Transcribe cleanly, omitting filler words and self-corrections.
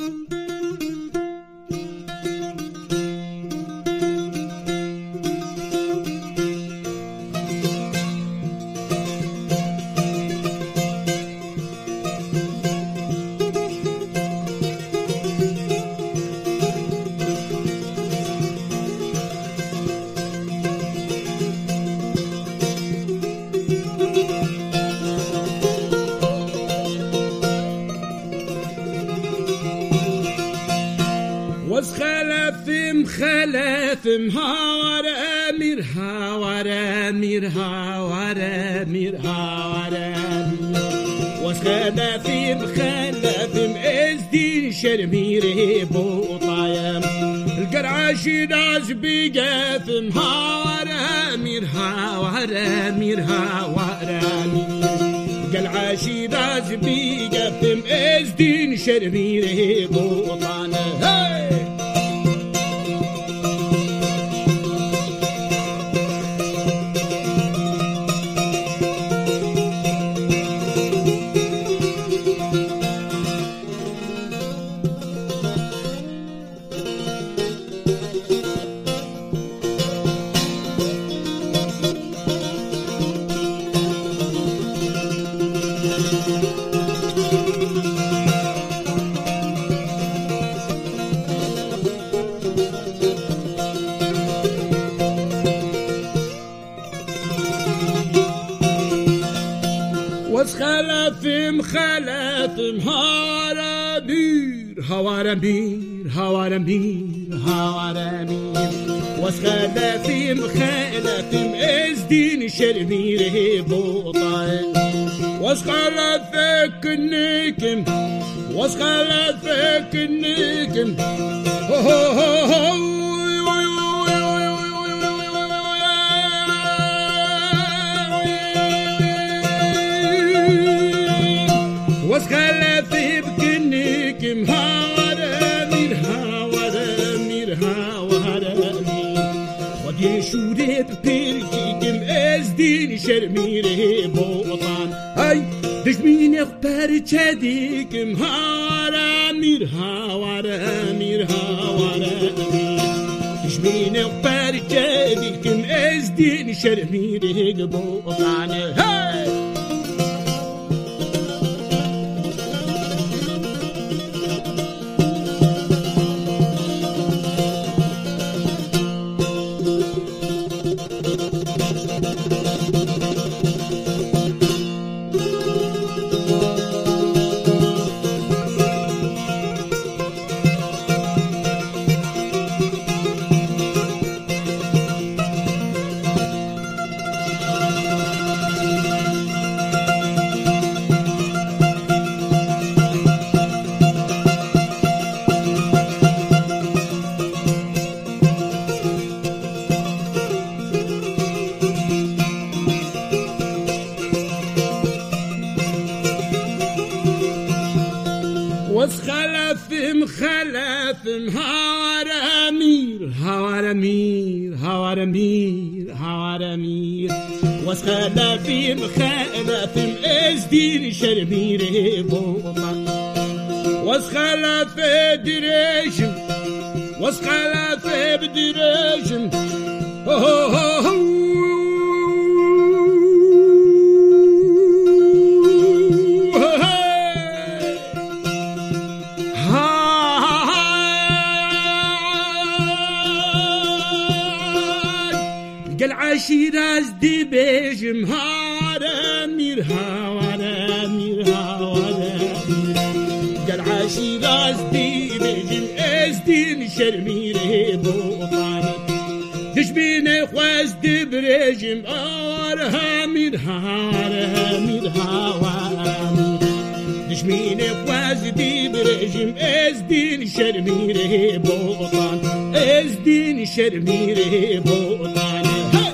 خلافم هاور امیر هاور امیر هاور امیر هاور واس خلافم ازدين شرميري بوطايم القرعاشي داز بيقافم هاور امير هاور امير هاور امير القرعاشي داز بيقافم ازدين شرميري بوطانا خلافم هوارمير هوارمير هوارمير هوارمير واس خلافم ازدين شرمير بوطاين واس خلافك النكم واس خلافك النكم واسخلافي بكنكم هاور امير هاور امير هاور امير ودي شوري ببيركيكم ازدين شرميري بوطان هاي دجمين اخبار تشاديكم هاور امير هاور امير هاور امير دجمين اخبار تشاديكم ازدين شرميري بوطان هاي خلافم هاور امير هاور امير هاور امير هاور امير واس خلافم ازدين شرميري بوطان واس خلاف دريشم واس خلاف بدريشم العشيرة دي بيجم هاور امير هاور امير هاور امير العشيرة دي بيجم ازدين شرميري بوطان تشبين خواز دي بريجم هاور امير هاور امير هاور امير تشبين خواز دي بريجم ازدين شرميري بوطان ازدين شرميري بوطان